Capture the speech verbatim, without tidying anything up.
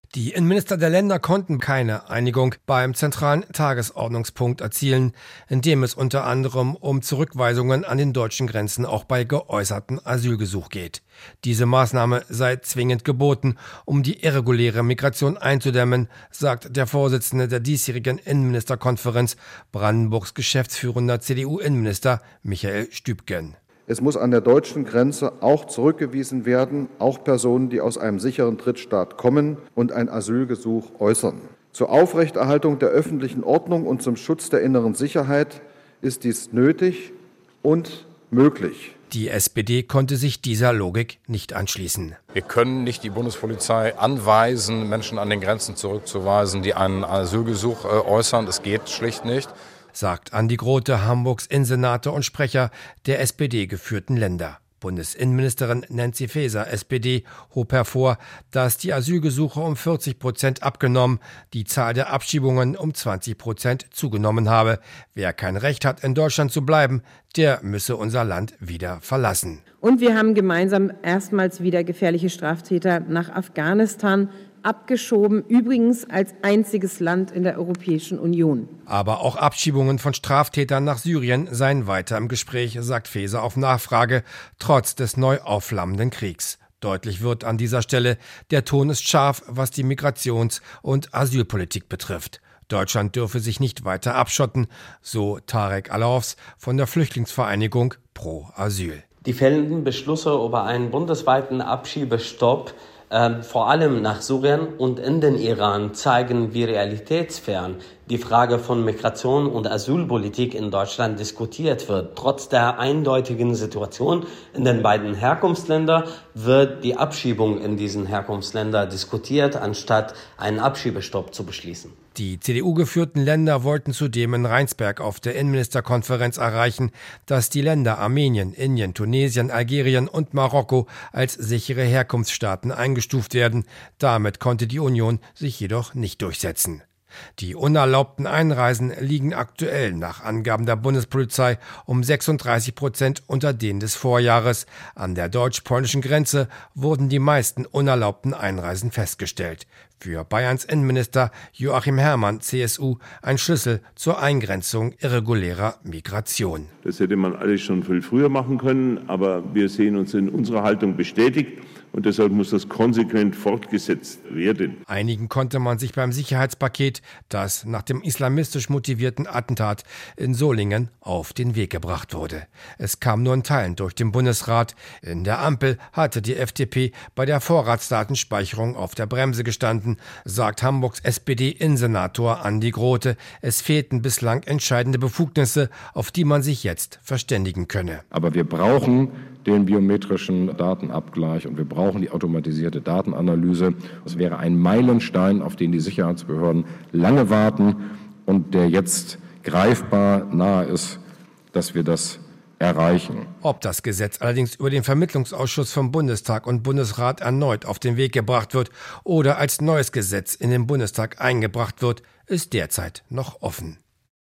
Die Innenminister der Länder konnten keine Einigung beim zentralen Tagesordnungspunkt erzielen, in dem es unter anderem um Zurückweisungen an den deutschen Grenzen auch bei geäußertem Asylgesuch geht. Diese Maßnahme sei zwingend geboten, um die irreguläre Migration einzudämmen, sagt der Vorsitzende der diesjährigen Innenministerkonferenz, Brandenburgs geschäftsführender C D U-Innenminister Michael Stübgen. Es muss an der deutschen Grenze auch zurückgewiesen werden, auch Personen, die aus einem sicheren Drittstaat kommen und ein Asylgesuch äußern. Zur Aufrechterhaltung der öffentlichen Ordnung und zum Schutz der inneren Sicherheit ist dies nötig und möglich. Die S P D konnte sich dieser Logik nicht anschließen. Wir können nicht die Bundespolizei anweisen, Menschen an den Grenzen zurückzuweisen, die einen Asylgesuch äußern. Es geht schlicht nicht, sagt Andi Grote, Hamburgs Innensenator und Sprecher der S P D-geführten Länder. Bundesinnenministerin Nancy Faeser, S P D, hob hervor, dass die Asylgesuche um vierzig Prozent abgenommen, die Zahl der Abschiebungen um zwanzig Prozent zugenommen habe. Wer kein Recht hat, in Deutschland zu bleiben, der müsse unser Land wieder verlassen. Und wir haben gemeinsam erstmals wieder gefährliche Straftäter nach Afghanistan abgeschoben, übrigens als einziges Land in der Europäischen Union. Aber auch Abschiebungen von Straftätern nach Syrien seien weiter im Gespräch, sagt Faeser auf Nachfrage, trotz des neu aufflammenden Kriegs. Deutlich wird an dieser Stelle, der Ton ist scharf, was die Migrations- und Asylpolitik betrifft. Deutschland dürfe sich nicht weiter abschotten, so Tarek Alaofs von der Flüchtlingsvereinigung Pro Asyl. Die fällenden Beschlüsse über einen bundesweiten Abschiebestopp Ähm, vor allem nach Syrien und in den Iran zeigen, wie realitätsfern die Frage von Migration und Asylpolitik in Deutschland diskutiert wird. Trotz der eindeutigen Situation in den beiden Herkunftsländern wird die Abschiebung in diesen Herkunftsländer diskutiert, anstatt einen Abschiebestopp zu beschließen. Die C D U-geführten Länder wollten zudem in Rheinsberg auf der Innenministerkonferenz erreichen, dass die Länder Armenien, Indien, Tunesien, Algerien und Marokko als sichere Herkunftsstaaten eingestuft werden. Damit konnte die Union sich jedoch nicht durchsetzen. Die unerlaubten Einreisen liegen aktuell nach Angaben der Bundespolizei um sechsunddreißig Prozent unter denen des Vorjahres. An der deutsch-polnischen Grenze wurden die meisten unerlaubten Einreisen festgestellt. Für Bayerns Innenminister Joachim Herrmann, C S U, ein Schlüssel zur Eingrenzung irregulärer Migration. Das hätte man alles schon viel früher machen können, aber wir sehen uns in unserer Haltung bestätigt. Und deshalb muss das konsequent fortgesetzt werden. Einigen konnte man sich beim Sicherheitspaket, das nach dem islamistisch motivierten Attentat in Solingen auf den Weg gebracht wurde. Es kam nur in Teilen durch den Bundesrat. In der Ampel hatte die F D P bei der Vorratsdatenspeicherung auf der Bremse gestanden, sagt Hamburgs S P D-Innensenator Andi Grote. Es fehlten bislang entscheidende Befugnisse, auf die man sich jetzt verständigen könne. Aber wir brauchen den biometrischen Datenabgleich und wir brauchen die automatisierte Datenanalyse. Das wäre ein Meilenstein, auf den die Sicherheitsbehörden lange warten und der jetzt greifbar nahe ist, dass wir das erreichen. Ob das Gesetz allerdings über den Vermittlungsausschuss vom Bundestag und Bundesrat erneut auf den Weg gebracht wird oder als neues Gesetz in den Bundestag eingebracht wird, ist derzeit noch offen.